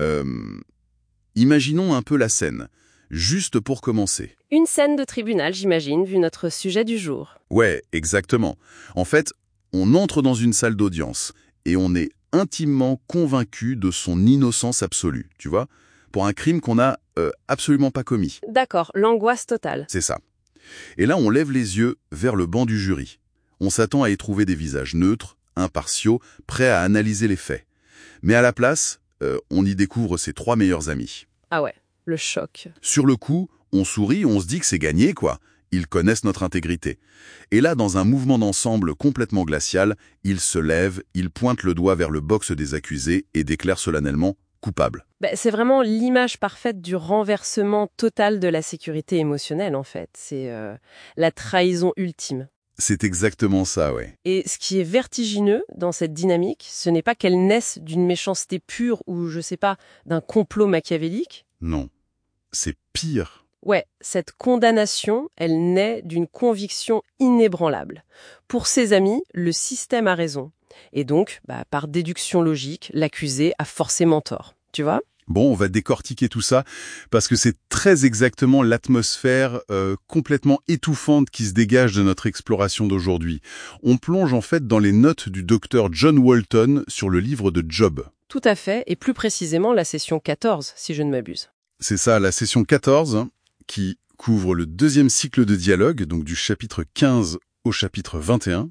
Euh, Imaginons un peu la scène, juste pour commencer. Une scène de tribunal, j'imagine, vu notre sujet du jour. Ouais, exactement. En fait, on entre dans une salle d'audience et on est intimement convaincu de son innocence absolue, tu vois, pour un crime qu'on n'a absolument pas commis. D'accord, l'angoisse totale. C'est ça. Et là, on lève les yeux vers le banc du jury. On s'attend à y trouver des visages neutres, impartiaux, prêts à analyser les faits. Mais à la place, on y découvre ses 3 meilleurs amis. Ah ouais, le choc. Sur le coup, on sourit, on se dit que c'est gagné, quoi. Ils connaissent notre intégrité. Et là, dans un mouvement d'ensemble complètement glacial, ils se lèvent, ils pointent le doigt vers le box des accusés et déclarent solennellement « coupable ». C'est vraiment l'image parfaite du renversement total de la sécurité émotionnelle, en fait. C'est la trahison ultime. C'est exactement ça, ouais. Et ce qui est vertigineux dans cette dynamique, ce n'est pas qu'elle naisse d'une méchanceté pure ou, je sais pas, d'un complot machiavélique. Non, c'est pire. Ouais, cette condamnation, elle naît d'une conviction inébranlable. Pour ses amis, le système a raison. Et donc, par déduction logique, l'accusé a forcément tort. Tu vois ? Bon, on va décortiquer tout ça, parce que c'est très exactement l'atmosphère complètement étouffante qui se dégage de notre exploration d'aujourd'hui. On plonge en fait dans les notes du docteur John Walton sur le livre de Job. Tout à fait, et plus précisément la session 14, si je ne m'abuse. C'est ça, la session 14, qui couvre le 2e cycle de dialogue, donc du chapitre 15 au chapitre 21.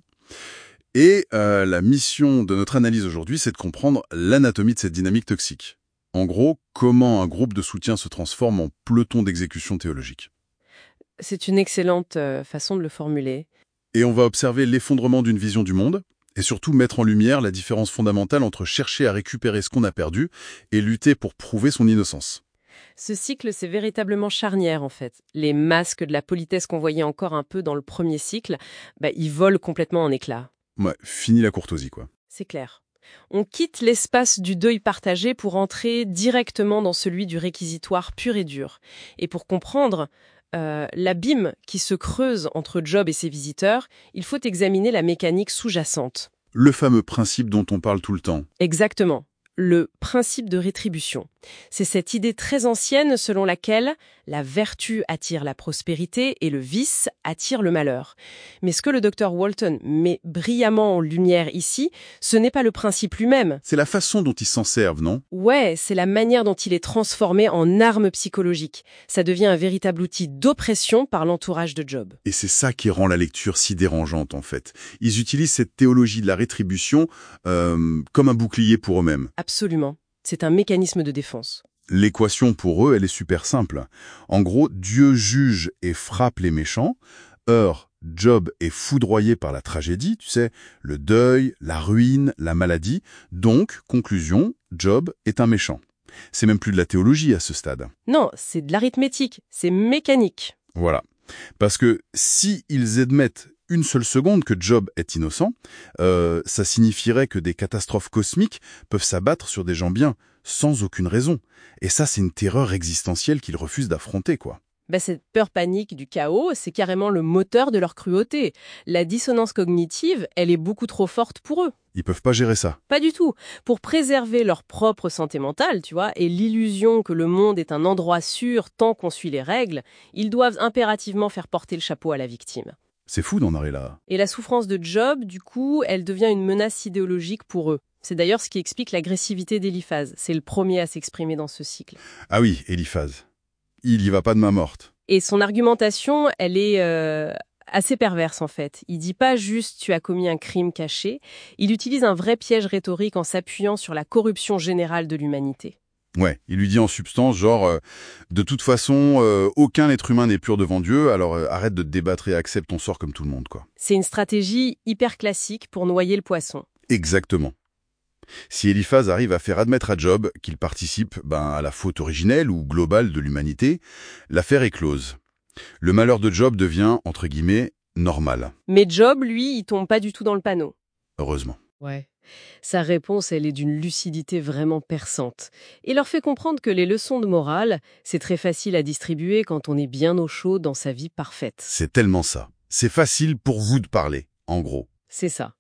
Et la mission de notre analyse aujourd'hui, c'est de comprendre l'anatomie de cette dynamique toxique. En gros, comment un groupe de soutien se transforme en peloton d'exécution théologique. C'est une excellente façon de le formuler. Et on va observer l'effondrement d'une vision du monde, et surtout mettre en lumière la différence fondamentale entre chercher à récupérer ce qu'on a perdu et lutter pour prouver son innocence. Ce cycle, c'est véritablement charnière, en fait. Les masques de la politesse qu'on voyait encore un peu dans le premier cycle, ils volent complètement en éclats. Ouais, fini la courtoisie, quoi. C'est clair. On quitte l'espace du deuil partagé pour entrer directement dans celui du réquisitoire pur et dur. Et pour comprendre l'abîme qui se creuse entre Job et ses visiteurs, il faut examiner la mécanique sous-jacente. Le fameux principe dont on parle tout le temps. Exactement. Le principe de rétribution. C'est cette idée très ancienne selon laquelle la vertu attire la prospérité et le vice attire le malheur. Mais ce que le docteur Walton met brillamment en lumière ici, ce n'est pas le principe lui-même. C'est la façon dont ils s'en servent, non ? Ouais, c'est la manière dont il est transformé en arme psychologique. Ça devient un véritable outil d'oppression par l'entourage de Job. Et c'est ça qui rend la lecture si dérangeante, en fait. Ils utilisent cette théologie de la rétribution comme un bouclier pour eux-mêmes. Absolument. C'est un mécanisme de défense. L'équation pour eux, elle est super simple. En gros, Dieu juge et frappe les méchants. Or, Job est foudroyé par la tragédie, tu sais, le deuil, la ruine, la maladie. Donc, conclusion, Job est un méchant. C'est même plus de la théologie à ce stade. Non, c'est de l'arithmétique, c'est mécanique. Voilà. Parce que si ils admettent une seule seconde que Job est innocent, ça signifierait que des catastrophes cosmiques peuvent s'abattre sur des gens bien, sans aucune raison. Et ça, c'est une terreur existentielle qu'ils refusent d'affronter, quoi. Cette peur panique du chaos, c'est carrément le moteur de leur cruauté. La dissonance cognitive, elle est beaucoup trop forte pour eux. Ils peuvent pas gérer ça. Pas du tout. Pour préserver leur propre santé mentale, tu vois, et l'illusion que le monde est un endroit sûr tant qu'on suit les règles, ils doivent impérativement faire porter le chapeau à la victime. C'est fou d'en arriver là. Et la souffrance de Job, du coup, elle devient une menace idéologique pour eux. C'est d'ailleurs ce qui explique l'agressivité d'Éliphaz. C'est le premier à s'exprimer dans ce cycle. Ah oui, Éliphaz. Il y va pas de main morte. Et son argumentation, elle est assez perverse en fait. Il dit pas juste tu as commis un crime caché, il utilise un vrai piège rhétorique en s'appuyant sur la corruption générale de l'humanité. Ouais, il lui dit en substance, genre, de toute façon, aucun être humain n'est pur devant Dieu, alors arrête de te débattre et accepte ton sort comme tout le monde, quoi. C'est une stratégie hyper classique pour noyer le poisson. Exactement. Si Éliphaz arrive à faire admettre à Job qu'il participe à la faute originelle ou globale de l'humanité, l'affaire est close. Le malheur de Job devient, entre guillemets, normal. Mais Job, lui, il tombe pas du tout dans le panneau. Heureusement. Ouais. Sa réponse, elle est d'une lucidité vraiment perçante. Et leur fait comprendre que les leçons de morale, c'est très facile à distribuer quand on est bien au chaud dans sa vie parfaite. C'est tellement ça. C'est facile pour vous de parler, en gros. C'est ça.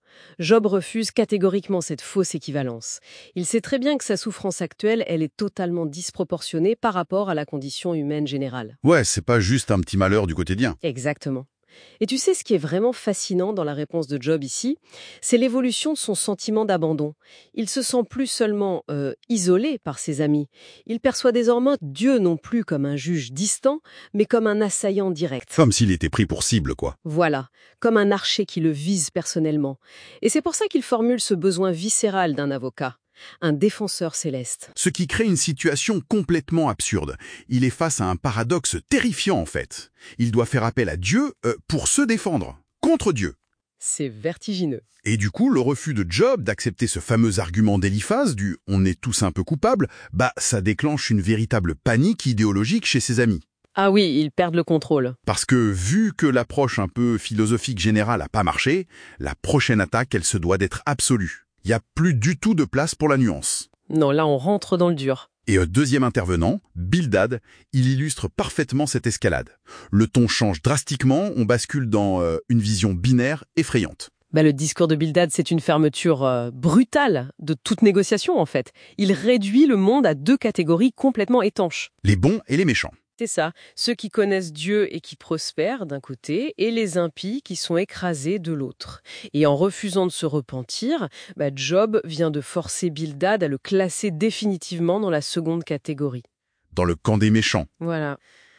Job refuse catégoriquement cette fausse équivalence. Il sait très bien que sa souffrance actuelle, elle est totalement disproportionnée par rapport à la condition humaine générale. Ouais, c'est pas juste un petit malheur du quotidien. Exactement. Et tu sais ce qui est vraiment fascinant dans la réponse de Job ici, c'est l'évolution de son sentiment d'abandon. Il se sent plus seulement isolé par ses amis. Il perçoit désormais Dieu non plus comme un juge distant, mais comme un assaillant direct. Comme s'il était pris pour cible, quoi. Voilà, comme un archer qui le vise personnellement. Et c'est pour ça qu'il formule ce besoin viscéral d'un avocat, un défenseur céleste. Ce qui crée une situation complètement absurde. Il est face à un paradoxe terrifiant, en fait. Il doit faire appel à Dieu pour se défendre, contre Dieu. C'est vertigineux. Et du coup, le refus de Job d'accepter ce fameux argument d'Éliphaz du « on est tous un peu coupables », ça déclenche une véritable panique idéologique chez ses amis. Ah oui, ils perdent le contrôle. Parce que, vu que l'approche un peu philosophique générale n'a pas marché, la prochaine attaque, elle se doit d'être absolue. Il n'y a plus du tout de place pour la nuance. Non, là on rentre dans le dur. Et deuxième intervenant, Bildad, il illustre parfaitement cette escalade. Le ton change drastiquement, on bascule dans une vision binaire effrayante. Le discours de Bildad, c'est une fermeture brutale de toute négociation en fait. Il réduit le monde à deux catégories complètement étanches. Les bons et les méchants. C'est ça, ceux qui connaissent Dieu et qui prospèrent d'un côté, et les impies qui sont écrasés de l'autre. Et en refusant de se repentir, Job vient de forcer Bildad à le classer définitivement dans la seconde catégorie. Dans le camp des méchants. Voilà.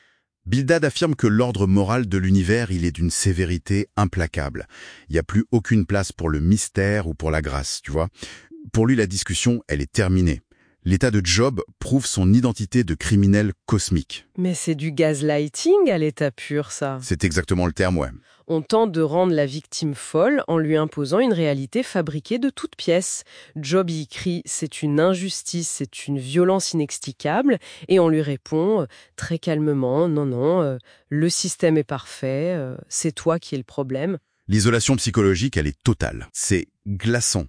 Bildad affirme que l'ordre moral de l'univers, il est d'une sévérité implacable. Il n'y a plus aucune place pour le mystère ou pour la grâce, tu vois. Pour lui, la discussion, elle est terminée. L'état de Job prouve son identité de criminel cosmique. Mais c'est du gaslighting à l'état pur, ça. C'est exactement le terme, ouais. On tente de rendre la victime folle en lui imposant une réalité fabriquée de toutes pièces. Job y crie « c'est une injustice, c'est une violence inexplicable » et on lui répond très calmement « non, le système est parfait, c'est toi qui es le problème ». L'isolation psychologique, elle est totale. C'est glaçant.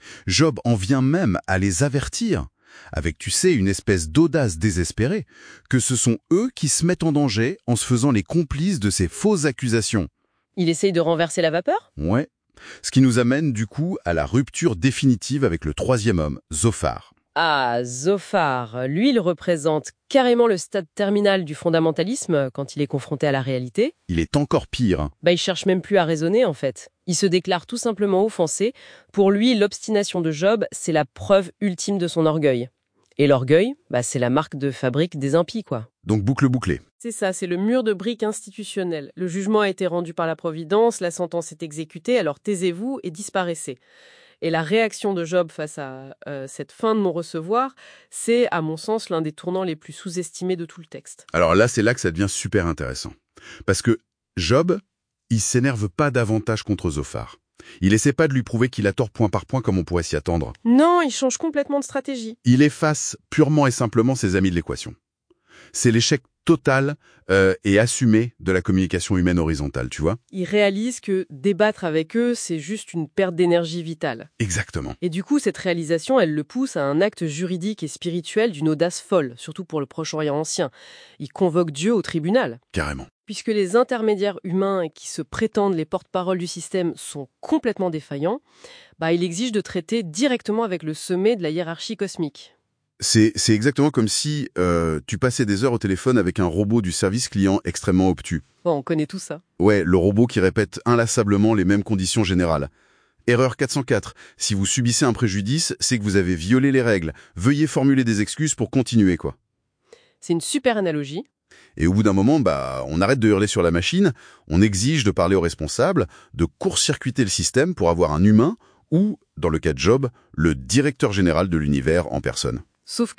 Job en vient même à les avertir, avec, tu sais, une espèce d'audace désespérée, que ce sont eux qui se mettent en danger en se faisant les complices de ces fausses accusations. Il essaye de renverser la vapeur ? Ouais. Ce qui nous amène du coup à la rupture définitive avec le troisième homme, Zophar. Ah, Zophar, lui, il représente carrément le stade terminal du fondamentalisme quand il est confronté à la réalité. Il est encore pire. Il cherche même plus à raisonner, en fait. Il se déclare tout simplement offensé. Pour lui, l'obstination de Job, c'est la preuve ultime de son orgueil. Et l'orgueil, c'est la marque de fabrique des impies, quoi. Donc boucle bouclée. C'est ça, c'est le mur de briques institutionnel. Le jugement a été rendu par la Providence, la sentence est exécutée, alors taisez-vous et disparaissez. Et la réaction de Job face à cette fin de non-recevoir, c'est, à mon sens, l'un des tournants les plus sous-estimés de tout le texte. Alors là, c'est là que ça devient super intéressant. Parce que Job, il s'énerve pas davantage contre Zophar. Il essaie pas de lui prouver qu'il a tort point par point comme on pourrait s'y attendre. Non, il change complètement de stratégie. Il efface purement et simplement ses amis de l'équation. C'est l'échec total et assumé de la communication humaine horizontale, tu vois. Il réalise que débattre avec eux, c'est juste une perte d'énergie vitale. Exactement. Et du coup, cette réalisation, elle le pousse à un acte juridique et spirituel d'une audace folle, surtout pour le Proche-Orient ancien. Il convoque Dieu au tribunal. Carrément. Puisque les intermédiaires humains qui se prétendent les porte-parole du système sont complètement défaillants, il exige de traiter directement avec le sommet de la hiérarchie cosmique. C'est exactement comme si tu passais des heures au téléphone avec un robot du service client extrêmement obtus. Bon, on connaît tout ça. Ouais, le robot qui répète inlassablement les mêmes conditions générales. Erreur 404. Si vous subissez un préjudice, c'est que vous avez violé les règles. Veuillez formuler des excuses pour continuer, quoi. C'est une super analogie. Et au bout d'un moment, on arrête de hurler sur la machine, on exige de parler aux responsables, de court-circuiter le système pour avoir un humain ou, dans le cas de Job, le directeur général de l'univers en personne. Sauf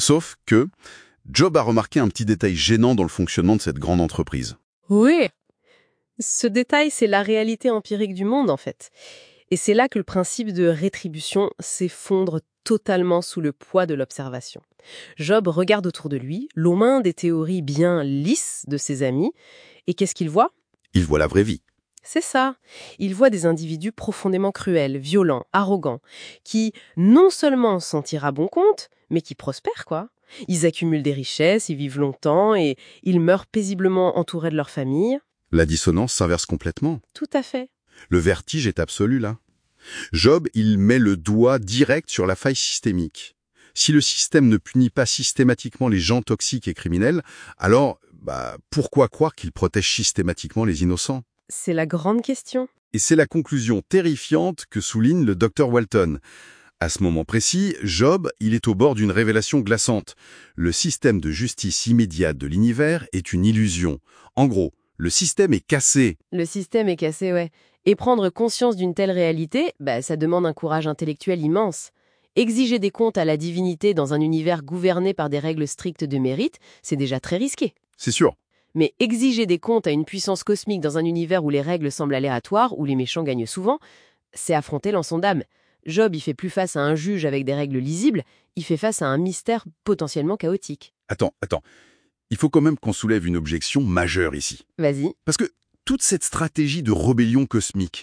que Job a remarqué un petit détail gênant dans le fonctionnement de cette grande entreprise. Oui. Ce détail, c'est la réalité empirique du monde, en fait. Et c'est là que le principe de rétribution s'effondre totalement sous le poids de l'observation. Job regarde autour de lui, loin des théories bien lisses de ses amis, et qu'est-ce qu'il voit ? Il voit la vraie vie. C'est ça. Il voit des individus profondément cruels, violents, arrogants, qui non seulement s'en tirent à bon compte, mais qui prospèrent, quoi. Ils accumulent des richesses, ils vivent longtemps et ils meurent paisiblement entourés de leur famille. La dissonance s'inverse complètement. Tout à fait. Le vertige est absolu, là. Job, il met le doigt direct sur la faille systémique. Si le système ne punit pas systématiquement les gens toxiques et criminels, alors pourquoi croire qu'il protège systématiquement les innocents? C'est la grande question. Et c'est la conclusion terrifiante que souligne le Dr Walton. À ce moment précis, Job, il est au bord d'une révélation glaçante. Le système de justice immédiate de l'univers est une illusion. En gros, le système est cassé. Le système est cassé, ouais. Et prendre conscience d'une telle réalité, ça demande un courage intellectuel immense. Exiger des comptes à la divinité dans un univers gouverné par des règles strictes de mérite, c'est déjà très risqué. C'est sûr. Mais exiger des comptes à une puissance cosmique dans un univers où les règles semblent aléatoires, où les méchants gagnent souvent, c'est affronter l'ensemble d'âme. Job, il fait plus face à un juge avec des règles lisibles, il fait face à un mystère potentiellement chaotique. Attends. Il faut quand même qu'on soulève une objection majeure ici. Vas-y. Parce que toute cette stratégie de rébellion cosmique,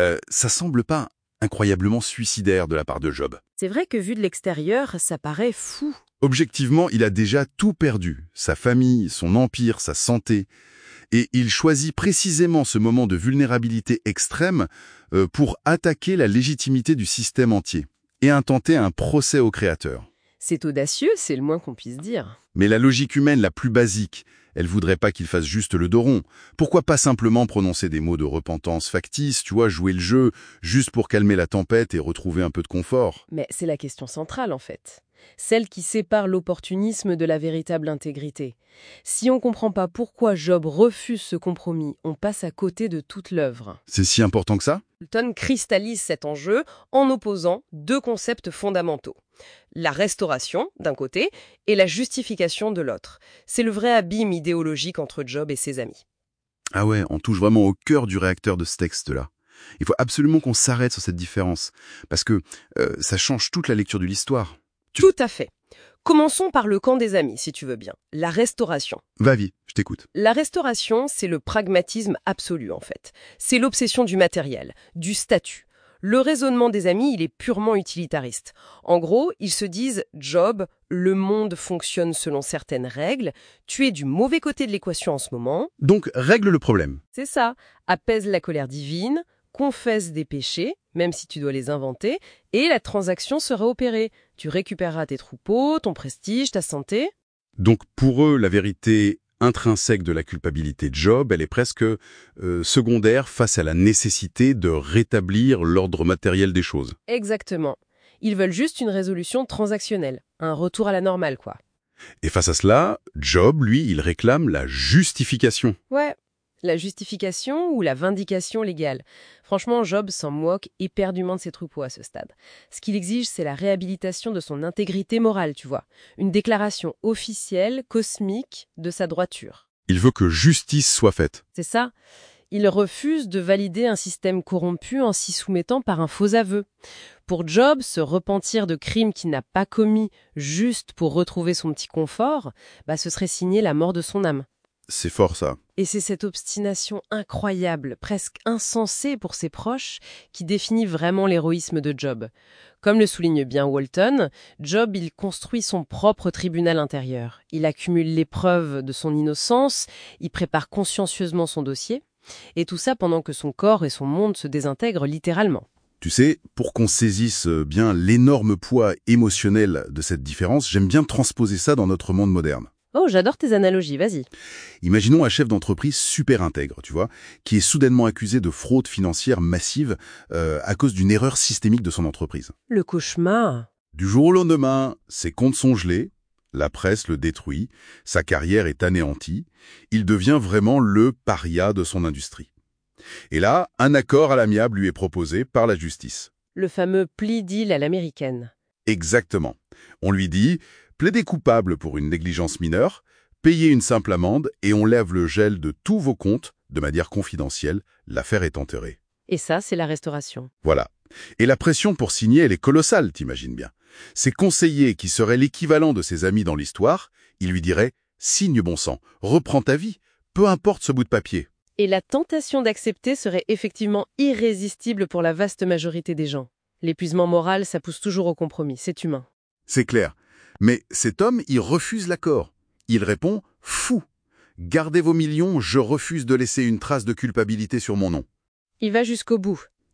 ça semble pas incroyablement suicidaire de la part de Job. C'est vrai que vu de l'extérieur, ça paraît fou. Objectivement, il a déjà tout perdu. Sa famille, son empire, sa santé. Et il choisit précisément ce moment de vulnérabilité extrême pour attaquer la légitimité du système entier et intenter un procès au créateur. C'est audacieux, c'est le moins qu'on puisse dire. Mais la logique humaine la plus basique, elle voudrait pas qu'il fasse juste le dos rond. Pourquoi pas simplement prononcer des mots de repentance factices, jouer le jeu, juste pour calmer la tempête et retrouver un peu de confort? Mais c'est la question centrale, en fait. Celle qui sépare l'opportunisme de la véritable intégrité. Si on ne comprend pas pourquoi Job refuse ce compromis, on passe à côté de toute l'œuvre. C'est si important que ça? Walton cristallise cet enjeu en opposant deux concepts fondamentaux. La restauration, d'un côté, et la justification de l'autre. C'est le vrai abîme idéologique entre Job et ses amis. Ah ouais, on touche vraiment au cœur du réacteur de ce texte-là. Il faut absolument qu'on s'arrête sur cette différence, parce que ça change toute la lecture de l'histoire. Tout à fait. Commençons par le camp des amis, si tu veux bien. La restauration. Va-y, je t'écoute. La restauration, c'est le pragmatisme absolu, en fait. C'est l'obsession du matériel, du statut. Le raisonnement des amis, il est purement utilitariste. En gros, ils se disent « Job, le monde fonctionne selon certaines règles, tu es du mauvais côté de l'équation en ce moment. » Donc, règle le problème. C'est ça. Apaise la colère divine, confesse des péchés, même si tu dois les inventer, et la transaction sera opérée. Tu récupéreras tes troupeaux, ton prestige, ta santé. Donc, pour eux, la vérité intrinsèque de la culpabilité de Job, elle est presque secondaire face à la nécessité de rétablir l'ordre matériel des choses. Exactement. Ils veulent juste une résolution transactionnelle, un retour à la normale, quoi. Et face à cela, Job, lui, il réclame la justification. Ouais, la justification ou la vindication légale. Franchement, Job s'en moque éperdument de ses troupeaux à ce stade. Ce qu'il exige, c'est la réhabilitation de son intégrité morale, tu vois. Une déclaration officielle, cosmique, de sa droiture. Il veut que justice soit faite. C'est ça. Il refuse de valider un système corrompu en s'y soumettant par un faux aveu. Pour Job, se repentir de crimes qu'il n'a pas commis juste pour retrouver son petit confort, ce serait signer la mort de son âme. C'est fort, ça. Et c'est cette obstination incroyable, presque insensée pour ses proches, qui définit vraiment l'héroïsme de Job. Comme le souligne bien Walton, Job, il construit son propre tribunal intérieur. Il accumule les preuves de son innocence, il prépare consciencieusement son dossier, et tout ça pendant que son corps et son monde se désintègrent littéralement. Tu sais, pour qu'on saisisse bien l'énorme poids émotionnel de cette différence, j'aime bien transposer ça dans notre monde moderne. Oh, j'adore tes analogies, vas-y. Imaginons un chef d'entreprise super intègre, qui est soudainement accusé de fraude financière massive à cause d'une erreur systémique de son entreprise. Le cauchemar. Du jour au lendemain, ses comptes sont gelés, la presse le détruit, sa carrière est anéantie, il devient vraiment le paria de son industrie. Et là, un accord à l'amiable lui est proposé par la justice. Le fameux plea deal à l'américaine. Exactement. On lui dit « plaidez coupable pour une négligence mineure, payez une simple amende et on lève le gel de tous vos comptes, de manière confidentielle, l'affaire est enterrée. » Et ça, c'est la restauration. Voilà. Et la pression pour signer, elle est colossale, t'imagines bien. Ses conseillers, qui seraient l'équivalent de ses amis dans l'histoire, ils lui diraient « signe bon sang, reprends ta vie, peu importe ce bout de papier. » Et la tentation d'accepter serait effectivement irrésistible pour la vaste majorité des gens. L'épuisement moral, ça pousse toujours au compromis, c'est humain. C'est clair. Mais cet homme, il refuse l'accord. Il répond « fou. Gardez vos millions, je refuse de laisser une trace de culpabilité sur mon nom. » Il va jusqu'au bout.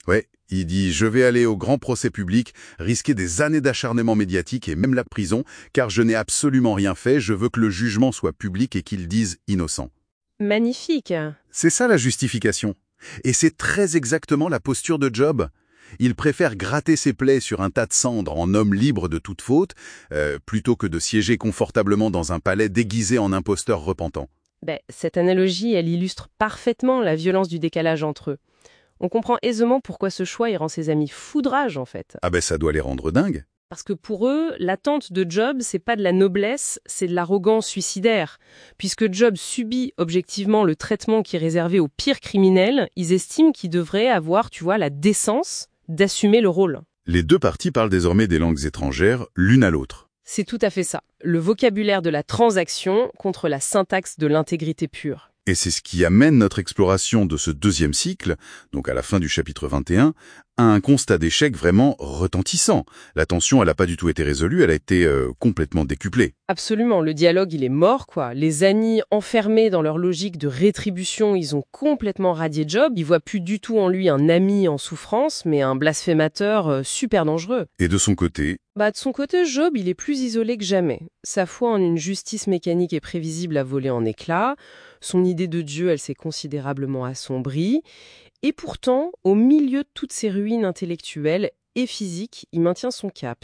Ouais, il dit « Je vais aller au grand procès public, risquer des années d'acharnement médiatique et même la prison, car je n'ai absolument rien fait, je veux que le jugement soit public et qu'ils disent innocent. » Magnifique. C'est ça la justification. Et c'est très exactement la posture de Job. Il préfère gratter ses plaies sur un tas de cendres en homme libre de toute faute, plutôt que de siéger confortablement dans un palais déguisé en imposteur repentant. Cette analogie, elle illustre parfaitement la violence du décalage entre eux. On comprend aisément pourquoi ce choix il rend ses amis fous de rage, en fait. Ah ben ça doit les rendre dingues. Parce que pour eux, l'attente de Job, c'est pas de la noblesse, c'est de l'arrogance suicidaire. Puisque Job subit objectivement le traitement qui est réservé aux pires criminels, ils estiment qu'il devrait avoir, la décence d'assumer le rôle. Les deux parties parlent désormais des langues étrangères l'une à l'autre. C'est tout à fait ça. Le vocabulaire de la transaction contre la syntaxe de l'intégrité pure. Et c'est ce qui amène notre exploration de ce deuxième cycle, donc à la fin du chapitre 21, à un constat d'échec vraiment retentissant. La tension, elle n'a pas du tout été résolue, elle a été complètement décuplée. Absolument, le dialogue, il est mort, quoi. Les Annie, enfermés dans leur logique de rétribution, ils ont complètement radié Job. Ils voient plus du tout en lui un ami en souffrance, mais un blasphémateur super dangereux. Et de son côté... De son côté, Job, il est plus isolé que jamais. Sa foi en une justice mécanique et prévisible a volé en éclats. Son idée de Dieu, elle s'est considérablement assombrie. Et pourtant, au milieu de toutes ces ruines intellectuelles et physiques, il maintient son cap,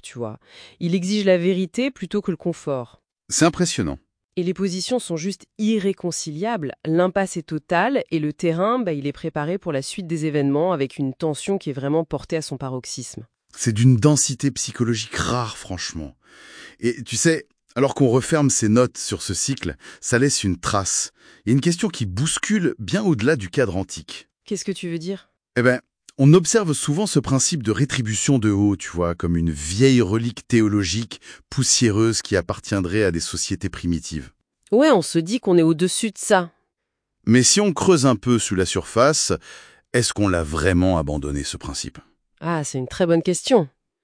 Il exige la vérité plutôt que le confort. C'est impressionnant. Et les positions sont juste irréconciliables. L'impasse est totale et le terrain, il est préparé pour la suite des événements avec une tension qui est vraiment portée à son paroxysme. C'est d'une densité psychologique rare, franchement. Et tu sais, alors qu'on referme ses notes sur ce cycle, ça laisse une trace. Il y a une question qui bouscule bien au-delà du cadre antique. Qu'est-ce que tu veux dire ? On observe souvent ce principe de rétribution de haut, comme une vieille relique théologique poussiéreuse qui appartiendrait à des sociétés primitives. Ouais, on se dit qu'on est au-dessus de ça. Mais si on creuse un peu sous la surface, est-ce qu'on l'a vraiment abandonné, ce principe ? Ah, c'est une très bonne question.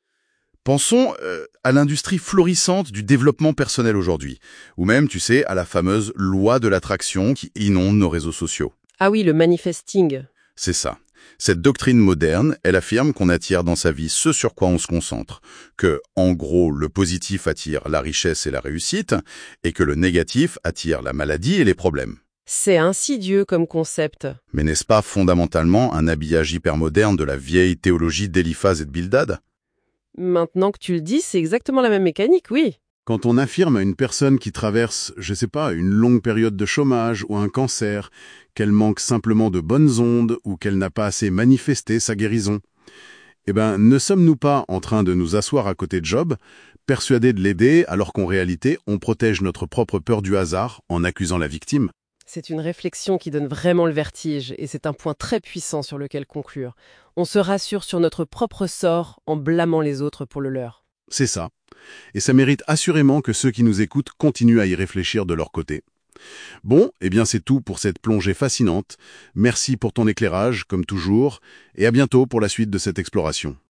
Pensons à l'industrie florissante du développement personnel aujourd'hui, ou même, à la fameuse loi de l'attraction qui inonde nos réseaux sociaux. Ah oui, le manifesting. C'est ça. Cette doctrine moderne, elle affirme qu'on attire dans sa vie ce sur quoi on se concentre, que, en gros, le positif attire la richesse et la réussite, et que le négatif attire la maladie et les problèmes. C'est insidieux comme concept. Mais n'est-ce pas fondamentalement un habillage hypermoderne de la vieille théologie d'Éliphaz et de Bildad ? Maintenant que tu le dis, c'est exactement la même mécanique, oui. Quand on affirme à une personne qui traverse, une longue période de chômage ou un cancer, qu'elle manque simplement de bonnes ondes ou qu'elle n'a pas assez manifesté sa guérison, ne sommes-nous pas en train de nous asseoir à côté de Job, persuadés de l'aider alors qu'en réalité, on protège notre propre peur du hasard en accusant la victime ? C'est une réflexion qui donne vraiment le vertige et c'est un point très puissant sur lequel conclure. On se rassure sur notre propre sort en blâmant les autres pour le leur. C'est ça. Et ça mérite assurément que ceux qui nous écoutent continuent à y réfléchir de leur côté. Bon, c'est tout pour cette plongée fascinante. Merci pour ton éclairage, comme toujours, et à bientôt pour la suite de cette exploration.